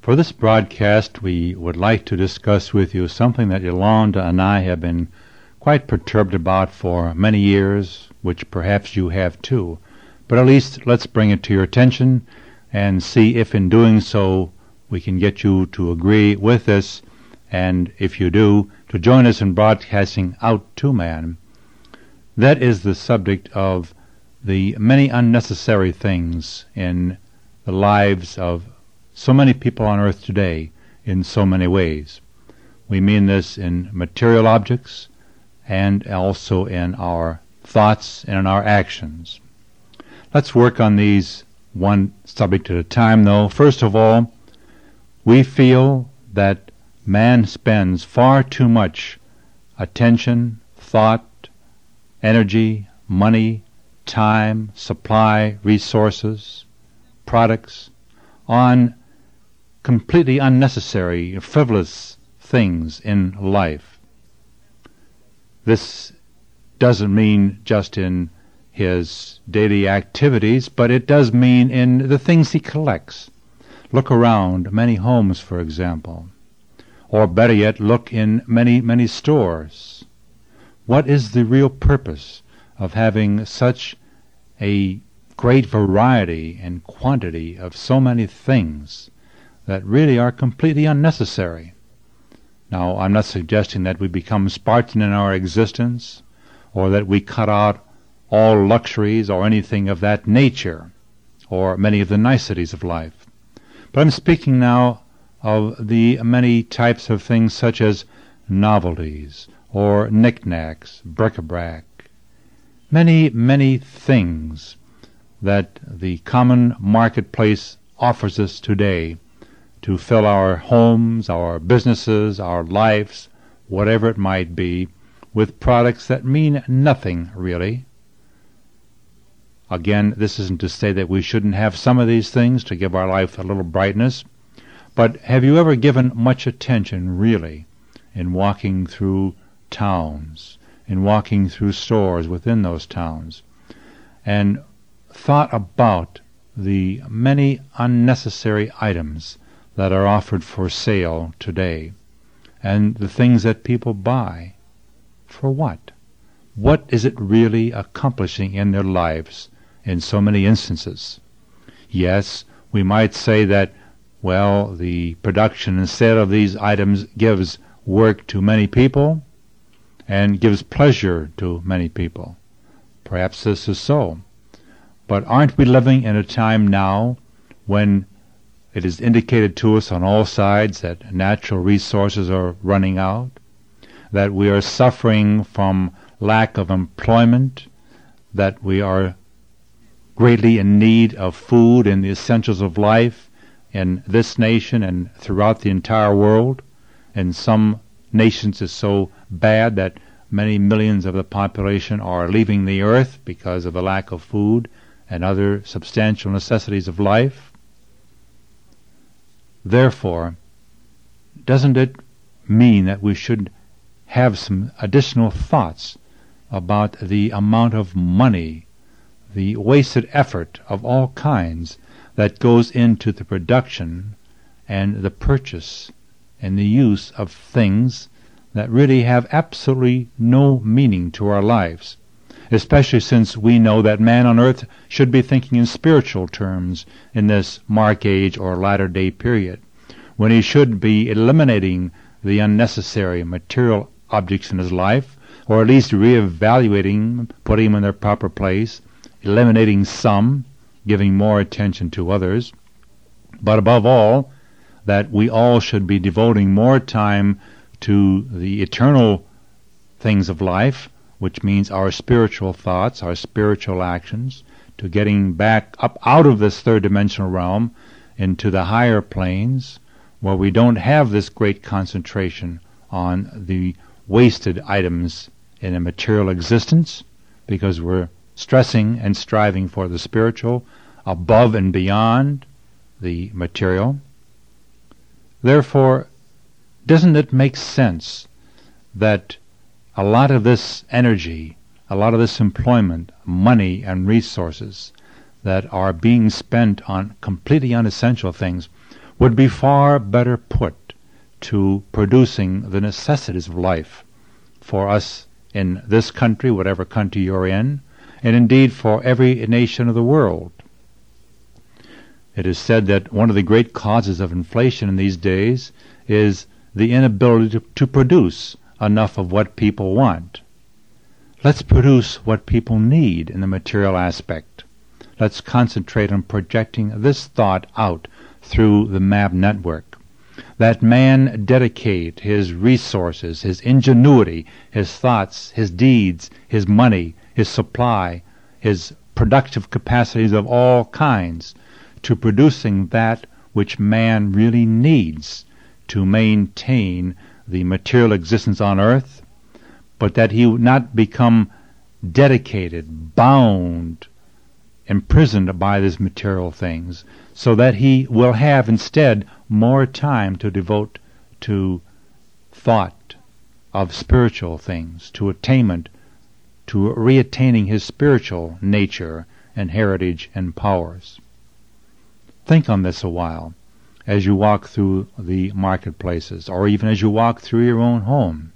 For this broadcast, we would like to discuss with you something that Yolanda and I have been quite perturbed about for many years, which perhaps you have too. But at least let's bring it to your attention and see if in doing so we can get you to agree with this, and if you do, to join us in broadcasting out to man. That is the subject of the many unnecessary things in the lives of so many people on earth today in so many ways. We mean this in material objects and also in our thoughts and in our actions. Let's work on these one subject at a time, though. First of all, we feel that man spends far too much attention, thought, energy, money, time, supply, resources, products on completely unnecessary, frivolous things in life. This doesn't mean just in his daily activities, but it does mean in the things he collects. Look around many homes, for example, or better yet, look in many stores. What is the real purpose of having such a great variety and quantity of so many things that really are completely unnecessary? Now, I'm not suggesting that we become Spartan in our existence, or that we cut out all luxuries or anything of that nature, or many of the niceties of life. But I'm speaking now of the many types of things such as novelties, or knickknacks, bric-a-brac, many things that the common marketplace offers us today to fill our homes, our businesses, our lives, whatever it might be, with products that mean nothing really. Again, this isn't to say that we shouldn't have some of these things to give our life a little brightness, but have you ever given much attention really in walking through towns, in walking through stores within those towns, and thought about the many unnecessary items that are offered for sale today, and the things that people buy? For what? What is it really accomplishing in their lives in so many instances? Yes, we might say that, well, the production and sale of these items gives work to many people and gives pleasure to many people. Perhaps this is so. But aren't we living in a time now when it is indicated to us on all sides that natural resources are running out, that we are suffering from lack of employment, that we are greatly in need of food and the essentials of life in this nation and throughout the entire world? In some nations it's so bad that many millions of the population are leaving the earth because of the lack of food and other substantial necessities of life. Therefore, doesn't it mean that we should have some additional thoughts about the amount of money, the wasted effort of all kinds that goes into the production and the purchase and the use of things that really have absolutely no meaning to our lives, especially since we know that man on earth should be thinking in spiritual terms in this Mark Age or latter-day period, when he should be eliminating the unnecessary material objects in his life, or at least reevaluating, putting them in their proper place, eliminating some, giving more attention to others. But above all, that we all should be devoting more time to the eternal things of life, which means our spiritual thoughts, our spiritual actions, to getting back up out of this third-dimensional realm into the higher planes, where we don't have this great concentration on the wasted items in a material existence, because we're stressing and striving for the spiritual above and beyond the material. Therefore, doesn't it make sense that a lot of this energy, a lot of this employment, money and resources that are being spent on completely unessential things would be far better put to producing the necessities of life for us in this country, whatever country you're in, and indeed for every nation of the world. It is said that one of the great causes of inflation in these days is the inability to produce enough of what people want. Let's produce what people need in the material aspect. Let's concentrate on projecting this thought out through the MAB network. That man dedicate his resources, his ingenuity, his thoughts, his deeds, his money, his supply, his productive capacities of all kinds to producing that which man really needs to maintain the material existence on earth, but that he would not become dedicated, bound, imprisoned by these material things, so that he will have instead more time to devote to thought of spiritual things, to attainment, to reattaining his spiritual nature and heritage and powers. Think on this a while as you walk through the marketplaces, or even as you walk through your own home.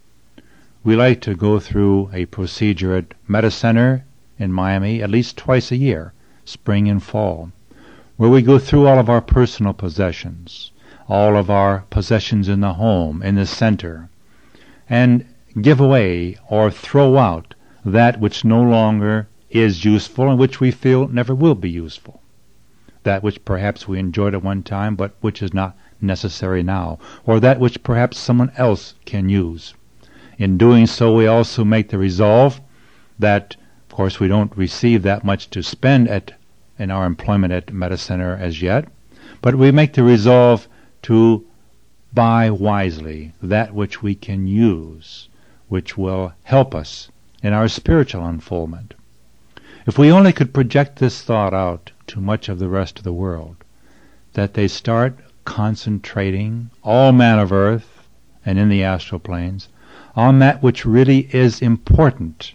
We like to go through a procedure at Medi-Center in Miami at least twice a year, spring and fall, where we go through all of our personal possessions, all of our possessions in the home, in the center, and give away or throw out that which no longer is useful and which we feel never will be useful. That which perhaps we enjoyed at one time but which is not necessary now, or that which perhaps someone else can use. In doing so, we also make the resolve that, of course, we don't receive that much to spend in our employment at Medi-Center as yet, but we make the resolve to buy wisely that which we can use, which will help us in our spiritual unfoldment. If we only could project this thought out to much of the rest of the world, that they start concentrating, all man of earth and in the astral planes, on that which really is important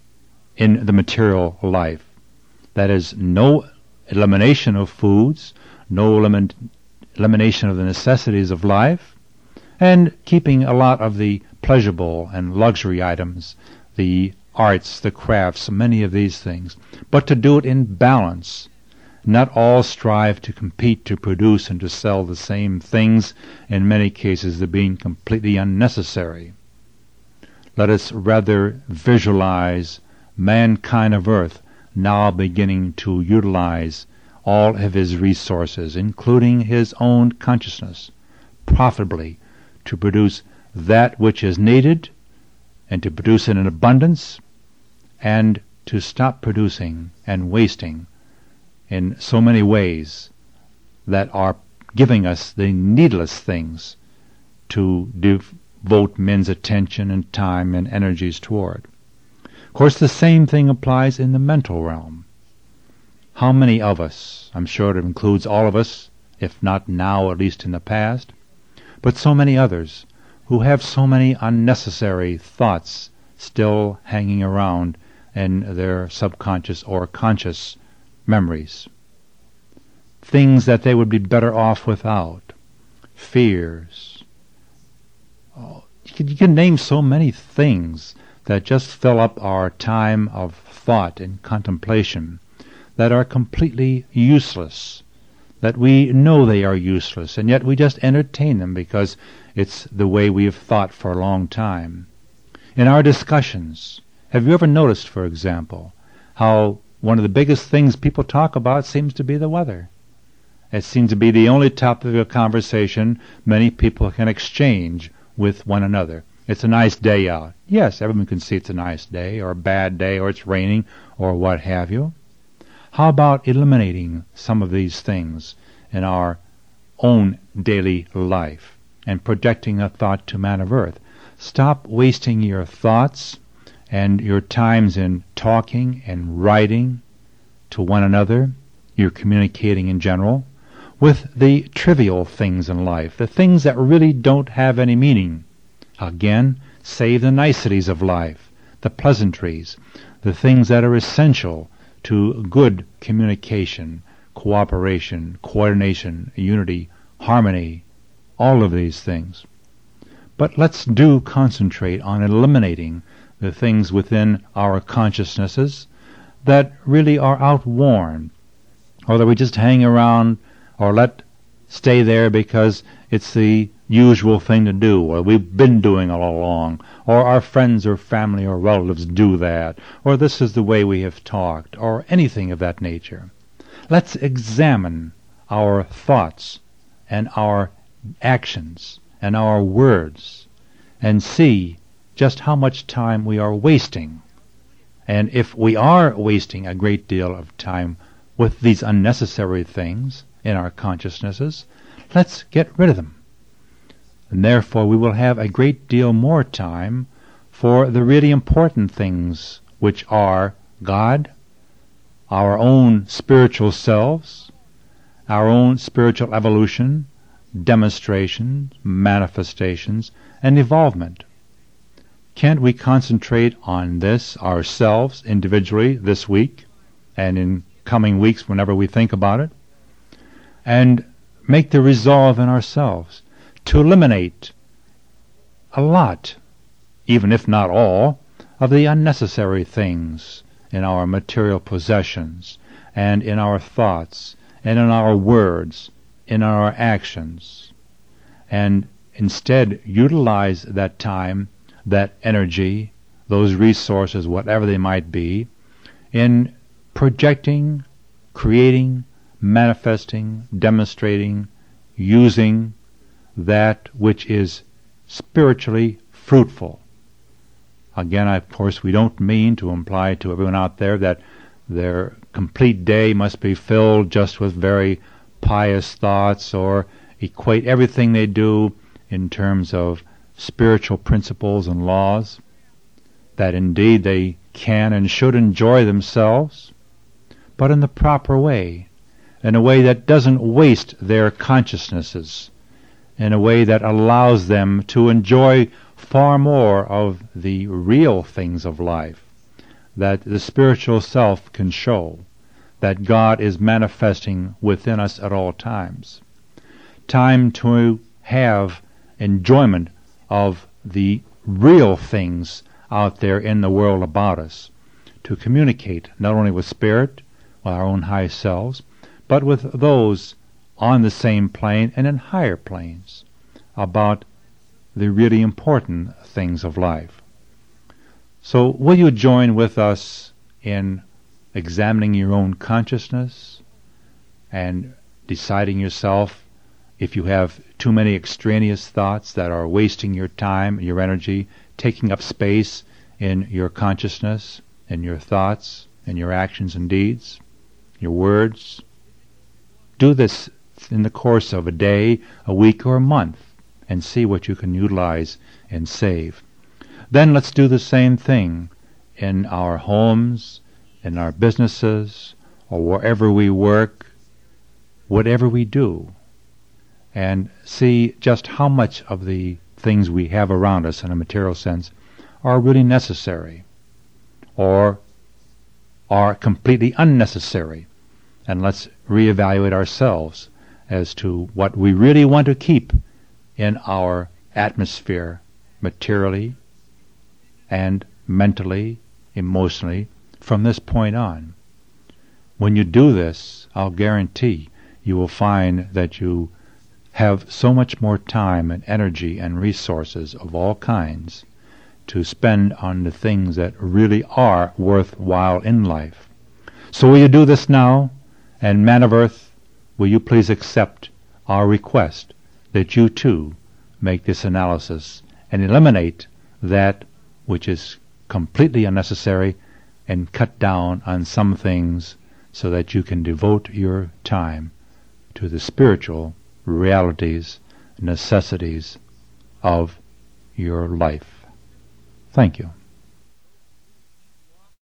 in the material life. That is, no elimination of foods, no elimination of the necessities of life, and keeping a lot of the pleasurable and luxury items, the arts, the crafts, many of these things, but to do it in balance. Not all strive to compete, to produce, and to sell the same things, in many cases they're being completely unnecessary. Let us rather visualize mankind of earth now beginning to utilize all of his resources, including his own consciousness, profitably to produce that which is needed, and to produce it in abundance, and to stop producing and wasting in so many ways that are giving us the needless things to devote men's attention and time and energies toward. Of course, the same thing applies in the mental realm. How many of us, I'm sure it includes all of us, if not now, at least in the past, but so many others who have so many unnecessary thoughts still hanging around in their subconscious or conscious memories. Things that they would be better off without. Fears. You can name so many things that just fill up our time of thought and contemplation that are completely useless, that we know they are useless, and yet we just entertain them because it's the way we have thought for a long time. In our discussions, have you ever noticed, for example, how one of the biggest things people talk about seems to be the weather? It seems to be the only topic of conversation many people can exchange with one another. It's a nice day out. Yes, everyone can see it's a nice day, or a bad day, or it's raining, or what have you. How about eliminating some of these things in our own daily life and projecting a thought to man of earth? Stop wasting your thoughts and your times in talking and writing to one another, you're communicating in general, with the trivial things in life, the things that really don't have any meaning. Again, save the niceties of life, the pleasantries, the things that are essential to good communication, cooperation, coordination, unity, harmony, all of these things. But let's do concentrate on eliminating the things within our consciousnesses that really are outworn, or that we just hang around or let stay there because it's the usual thing to do, or we've been doing it all along, or our friends or family or relatives do that, or this is the way we have talked, or anything of that nature. Let's examine our thoughts and our actions and our words and see just how much time we are wasting. And if we are wasting a great deal of time with these unnecessary things in our consciousnesses, let's get rid of them. And therefore we will have a great deal more time for the really important things, which are God, our own spiritual selves, our own spiritual evolution, demonstrations, manifestations, and evolvement. Can't we concentrate on this ourselves individually this week and in coming weeks whenever we think about it, and make the resolve in ourselves to eliminate a lot, even if not all, of the unnecessary things in our material possessions and in our thoughts and in our words, in our actions, and instead utilize that time, that energy, those resources, whatever they might be, in projecting, creating, manifesting, demonstrating, using that which is spiritually fruitful. Again, of course, we don't mean to imply to everyone out there that their complete day must be filled just with very pious thoughts, or equate everything they do in terms of spiritual principles and laws, that indeed they can and should enjoy themselves, but in the proper way, in a way that doesn't waste their consciousnesses, in a way that allows them to enjoy far more of the real things of life, that the spiritual self can show, that God is manifesting within us at all times. Time to have enjoyment of the real things out there in the world about us, to communicate not only with spirit, with our own high selves, but with those on the same plane and in higher planes about the really important things of life. So will you join with us in examining your own consciousness and deciding yourself if you have too many extraneous thoughts that are wasting your time, your energy, taking up space in your consciousness, in your thoughts, in your actions and deeds, your words? Do this in the course of a day, a week, or a month, and see what you can utilize and save. Then let's do the same thing in our homes, in our businesses, or wherever we work, whatever we do, and see just how much of the things we have around us in a material sense are really necessary or are completely unnecessary. And let's reevaluate ourselves as to what we really want to keep in our atmosphere, materially and mentally, emotionally, from this point on. When you do this, I'll guarantee you will find that you have so much more time and energy and resources of all kinds to spend on the things that really are worthwhile in life. So will you do this now? And Man of Earth, will you please accept our request that you too make this analysis and eliminate that which is completely unnecessary and cut down on some things so that you can devote your time to the spiritual realities, necessities of your life. Thank you.